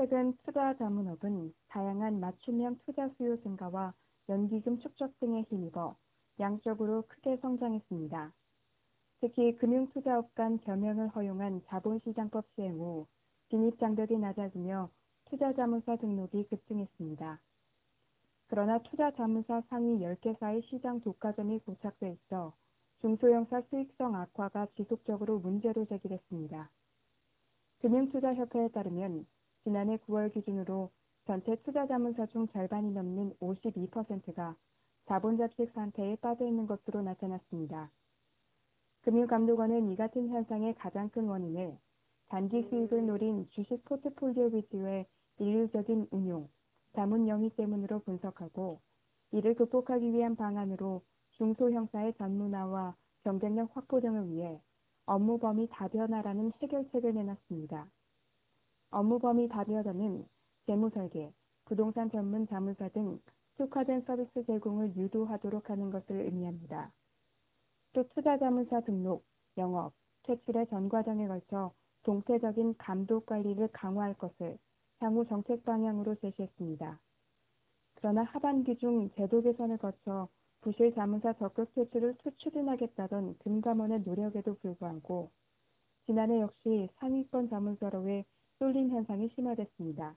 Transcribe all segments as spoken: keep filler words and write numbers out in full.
최근 투자자문업은 다양한 맞춤형 투자 수요 증가와 연기금 축적 등에 힘입어 양적으로 크게 성장했습니다. 특히 금융투자업 간 겸용을 허용한 자본시장법 시행 후 진입장벽이 낮아지며 투자자문사 등록이 급증했습니다. 그러나 투자자문사 상위 열 개사의 시장 독과점이 고착돼 있어 중소형사 수익성 악화가 지속적으로 문제로 제기됐습니다. 금융투자협회에 따르면 지난해 구월 기준으로 전체 투자자문사 중 절반이 넘는 오십이 퍼센트가 자본잡식 상태에 빠져 있는 것으로 나타났습니다. 금융감독원은 이 같은 현상의 가장 큰 원인을 단기 수익을 노린 주식 포트폴리오 위주의 일률적인 운용, 자문 영위 때문으로 분석하고 이를 극복하기 위한 방안으로 중소형사의 전문화와 경쟁력 확보 등을 위해 업무 범위 다변화라는 해결책을 내놨습니다. 업무 범위 다변화는 재무설계, 부동산 전문 자문사 등 특화된 서비스 제공을 유도하도록 하는 것을 의미합니다. 또 투자자문사 등록, 영업, 퇴출의 전 과정에 걸쳐 동체적인 감독 관리를 강화할 것을 향후 정책 방향으로 제시했습니다. 그러나 하반기 중 제도 개선을 거쳐 부실 자문사 적극 퇴출을 추진하겠다던 금감원의 노력에도 불구하고 지난해 역시 상위권 자문사로의 쏠림 현상이 심화됐습니다.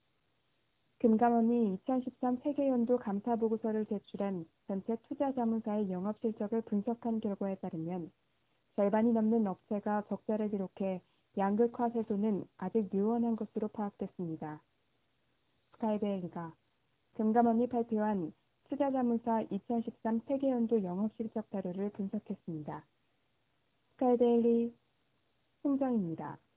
금감원이 이천십삼 세계연도 감사보고서를 제출한 전체 투자자문사의 영업실적을 분석한 결과에 따르면 절반이 넘는 업체가 적자를 기록해 양극화 세도는 아직 유언한 것으로 파악됐습니다. 스카이베일리가 금감원이 발표한 투자자문사 이천십삼 세계연도 영업실적 자료를 분석했습니다. 스카이데일리 홍정입니다.